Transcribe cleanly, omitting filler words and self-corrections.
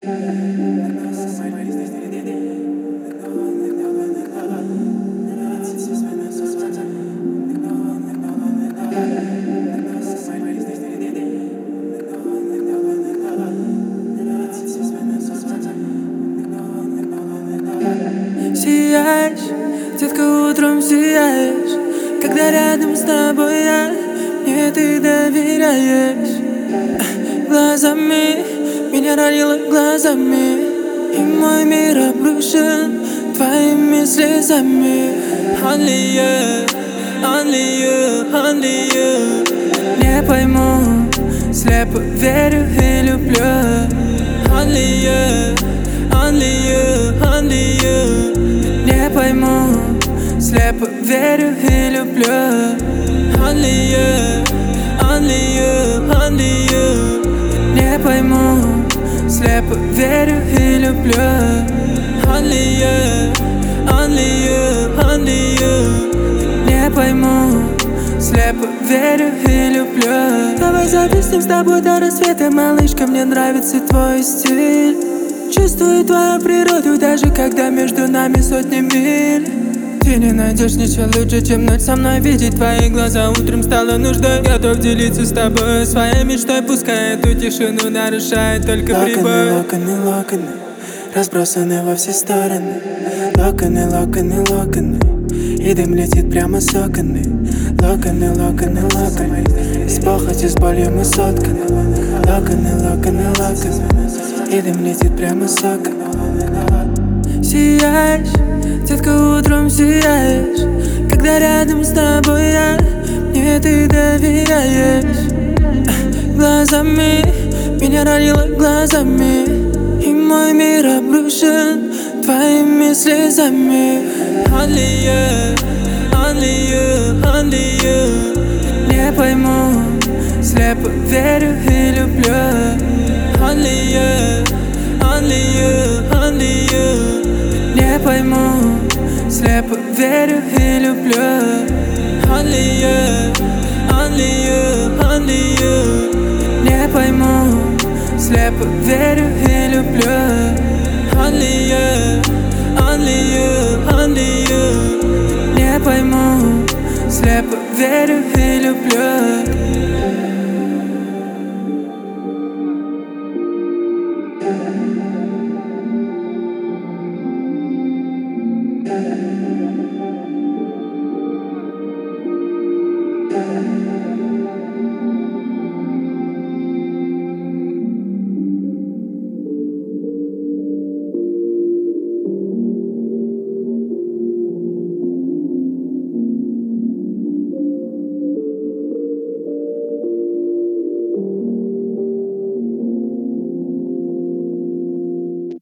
Сияешь, детка, утром сияешь, когда рядом с тобой я, мне ты доверяешь. Глазами меня ранило глазами, и мой мир обрушен твоими слезами. Only you, only you, only you. Не пойму, слепо верю и люблю. Only you, only you, only you. Не пойму, слепо верю и люблю. Only you, only you, only you. Не пойму, слепо верю и люблю. Only you, only you, only you. Не пойму, слепо верю и люблю. Давай зависнем с тобой до рассвета, малышка, мне нравится твой стиль. Чувствую твою природу, даже когда между нами сотни миль. Ты не найдешь ничего лучше, чем ночь со мной видеть твои глаза. Утром стало нуждой, готов делиться с тобой своей мечтой. Пускай эту тишину нарушает только прибой. Локоны, локоны, разбросаны во все стороны. Локоны, локоны, локоны, и дым летит прямо с окон. Локоны, локоны, локоны, из похоти с болью мы сотканы. Локоны, локоны, локоны, и дым летит прямо с окон. Сияешь, детка, утром сияешь, когда рядом с тобой я, мне ты доверяешь. Глазами меня ранило глазами, и мой мир обрушен твоими слезами. Only you, only you, only you. Не пойму, слепо верю и люблю. Only you, only you, only you. Не пойму, слепо верю и люблю. Only you, only you, only you. Не пойму, слепо верю и люблю. Only you, only you, only you. Не пойму, слепо верю и люблю.